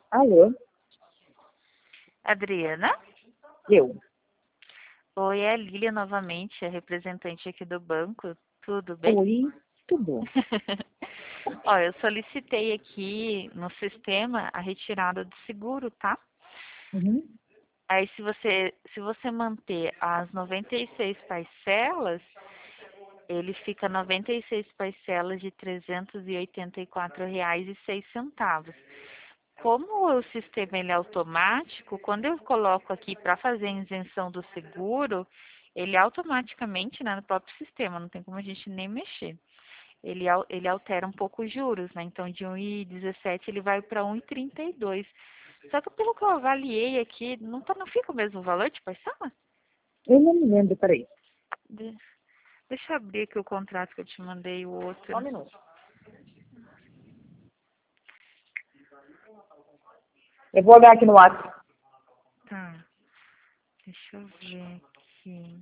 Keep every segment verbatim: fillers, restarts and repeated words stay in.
Alô? Adriana? Eu. Oi, é a Lília novamente, a representante aqui do banco. Tudo bem? Oi, tudo Ó, eu solicitei aqui no sistema a retirada do seguro, tá? bom? Uhum. Aí se você, se você manter as noventa e seis parcelas, ele fica noventa e seis parcelas de trezentos e oitenta e quatro reais e seis centavos. Como o sistema ele é automático, quando eu coloco aqui para fazer a isenção do seguro, ele automaticamente, né, no próprio sistema, não tem como a gente nem mexer. Ele, al- ele altera um pouco os juros, né? Então de um e dezessete ele vai para um e trinta e dois. Só que pelo que eu avaliei aqui, não, tá, não fica o mesmo valor de parcela? Eu não me lembro, peraí. De- deixa eu abrir aqui o contrato que eu te mandei, o Só um outro. minuto. Eu vou olhar aqui no WhatsApp. Tá, deixa eu ver aqui.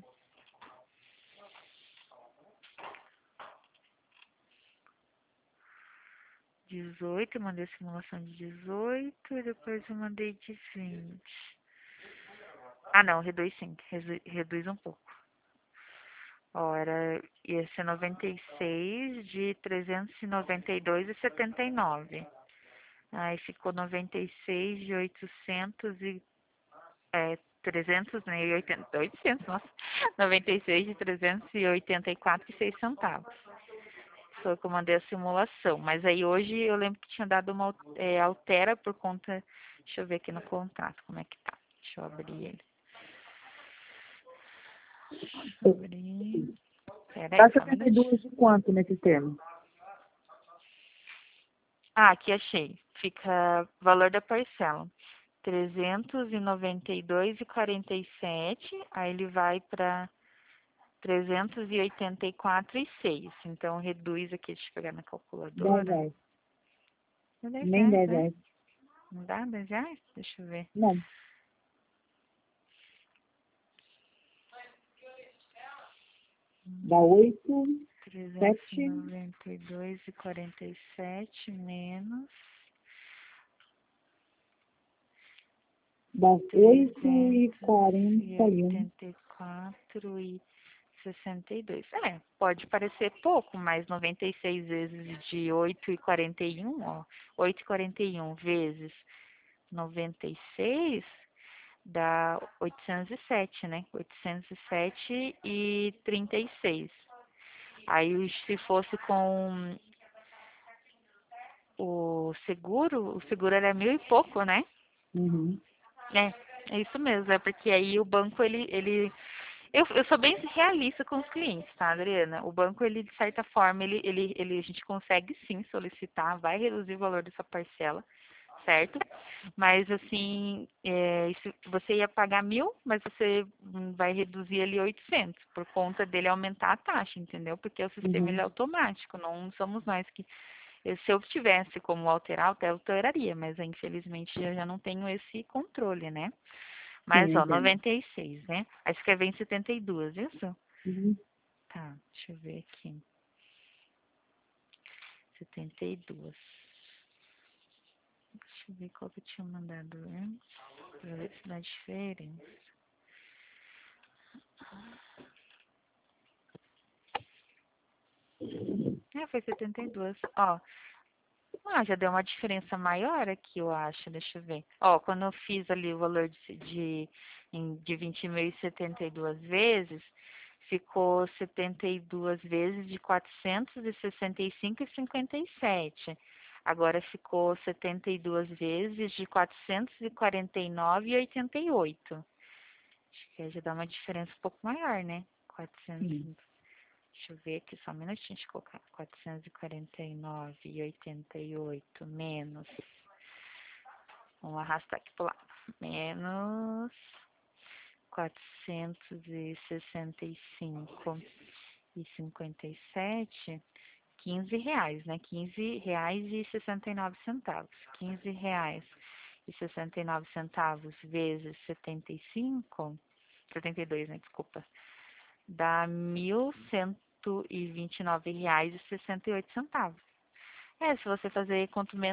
dezoito, eu mandei a simulação de dezoito e depois eu mandei de vinte. Ah, não, reduz sim, redu- reduz um pouco. Ó, era, ia ser noventa e seis de trezentos e noventa e dois e setenta e nove. Aí ficou noventa e seis de oitocentos e é, trezentos, né, e oitenta, oitocentos, nossa. noventa e seis de trezentos e oitenta e quatro e seis centavos. Foi o que eu mandei a simulação. Mas aí hoje eu lembro que tinha dado uma é, altera por conta. Deixa eu ver aqui no contrato como é que tá. Deixa eu abrir ele. Deixa eu abrir. Pera aí, Tá só um setenta e minutinho. duas de quanto nesse termo? Ah, aqui achei. Fica valor da parcela. trezentos e noventa e dois e quarenta e sete. Aí ele vai para trezentos e oitenta e quatro e seis. Então reduz aqui, deixa eu pegar na dez calculadora. reais. dez Nem reais, dez né? reais. Não dá dez reais? Deixa eu ver. Não. Dá oito, trezentos e sete, noventa e dois e quarenta e sete menos dá oito e trezentos e quarenta e um. oitenta e quatro e sessenta e dois. É, pode parecer pouco, mas noventa e seis vezes de oito e quarenta e um, ó, oito e quarenta e um vezes noventa e seis dá oitocentos e sete, né? oitocentos e sete e trinta e seis. Aí se fosse com o seguro, o seguro era mil e pouco, né? Uhum. É, é isso mesmo, é porque aí o banco, ele, ele, eu, eu sou bem realista com os clientes, tá, Adriana? O banco, ele, de certa forma, ele, ele, ele, a gente consegue sim solicitar, vai reduzir o valor dessa parcela, certo? Mas, assim, é, isso, você ia pagar mil, mas você hum, vai reduzir ali oitocentos, por conta dele aumentar a taxa, entendeu? Porque o sistema, ele é Uhum. automático, não somos nós que eu- se eu tivesse como alterar, eu até alteraria, mas infelizmente eu já não tenho esse controle, né? Sim, Mas, eu ó, entendo. noventa e seis, né? Aí escrever em setenta e dois, isso? Uhum. Tá, deixa eu ver aqui. setenta e dois. Deixa eu ver qual que eu tinha mandado antes, pra ver se dá diferença. É, foi setenta e dois. Ó, ah, já deu uma diferença maior aqui, eu acho. Deixa eu ver. Ó, quando eu fiz ali o valor de, de, em- de vinte mil e setenta e duas vezes, ficou setenta e duas vezes de quatrocentos e sessenta e cinco e cinquenta e sete. Agora ficou setenta e duas vezes de quatrocentos e quarenta e nove e oitenta e oito. Acho que aí já dá uma diferença um pouco maior, né? Sim. quatrocentos. Deixa eu ver aqui só um minutinho, deixa eu colocar quatrocentos e quarenta e nove e oitenta e oito menos, vamos arrastar aqui pro lado, menos quatrocentos e sessenta e cinco e cinquenta e sete, quinze reais, né? quinze reais e sessenta e nove centavos. quinze reais e sessenta e nove centavos vezes setenta e cinco, setenta e dois, né? Desculpa. Dá mil cento e vinte e nove reais e sessenta e oito centavos. É, se você fazer quanto menos